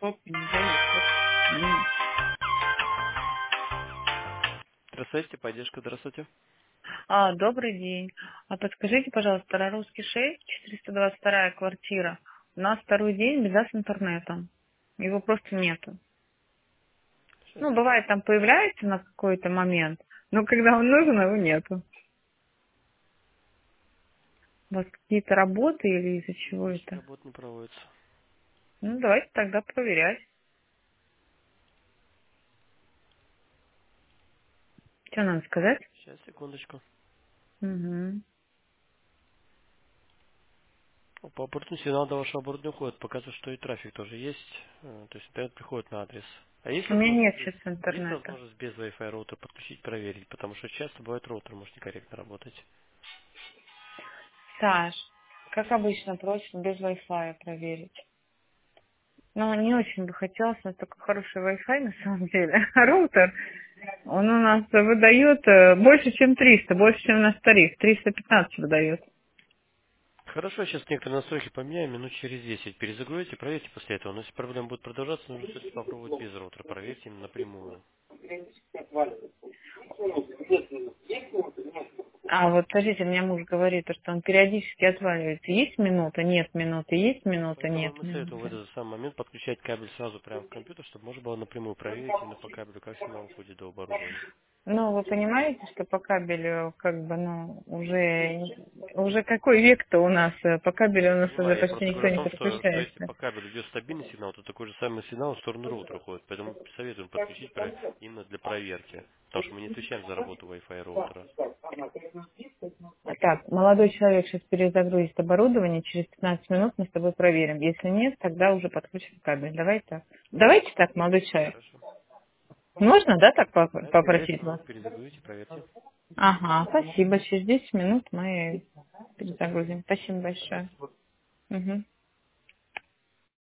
Хоп, не дает, хоп. М. Здравствуйте, поддержка, здравствуйте. Добрый день. Подскажите, пожалуйста, Старорусский 6, 422 квартира. У нас второй день беда с интернетом. Его просто нету. Сейчас Ну, я бывает, там появляется на какой-то момент, но когда он нужен, его нету. У вас какие-то работы или из-за чего ничего это? работ не проводится. Ну, давайте тогда проверять. Что надо сказать? Сейчас, секундочку. Угу. По оборотному сигнал до вашего оборудования уходит. Показывает, что и трафик тоже есть. То есть интернет приходит на адрес. А есть У меня возможность нет без, сейчас есть интернета. возможность без Wi-Fi роутера подключить, проверить? Потому что часто бывает роутер может некорректно работать. Саш, как обычно, просим без Wi-Fi проверить. Ну, не очень бы хотелось, у нас такой хороший Wi-Fi на самом деле. А роутер, он у нас выдает больше, чем 300, больше, чем наш тариф. 315 выдает. Хорошо, сейчас некоторые настройки поменяем, минут через 10. Перезагрузите, проверьте после этого. Но если проблема будет продолжаться, нужно все-таки попробовать без роутера. Проверьте именно напрямую. А вот, скажите, мне муж говорит, что он периодически отваливается. Есть минута, нет минуты, есть минута, Поэтому нет мы советуем в минуты. этот самый момент подключать кабель сразу прямо в компьютер, чтобы можно было напрямую проверить именно по кабелю, как сигнал уходит до оборудования. Ну, вы понимаете, что по кабелю, как бы, ну, уже какой век-то у нас, по кабелю у нас уже Понимаю, я почти просто никто говорю о не том, что если подключается. по кабелю идет стабильный сигнал, то такой же самый сигнал в сторону роутера уходит. Поэтому советуем подключить именно для проверки. Потому что мы не отвечаем за работу Wi-Fi роутера. Так, молодой человек сейчас перезагрузит оборудование, через 15 минут мы с тобой проверим. Если нет, тогда уже подключим кабель. Давай так. Давайте так, молодой человек. Хорошо. Можно, да, так Да, через 10 попросить вас? минут перезагрузите, проверьте. Ага, спасибо. Через 10 минут мы перезагрузим. Спасибо большое. Пожалуйста. Мгм.